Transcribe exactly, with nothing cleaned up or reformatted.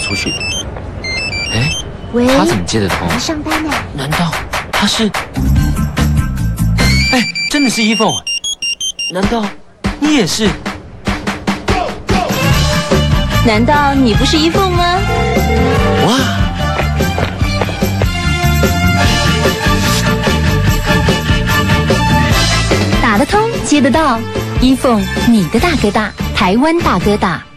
出去。哎， 喂， 他怎么接得通？ 我上班呢。 难道他是？哎，真的是一凤？难道你也是？ 难道你不是一凤吗？ 哇！ 打得通，接得到，一凤，你的大哥大，台湾大哥大。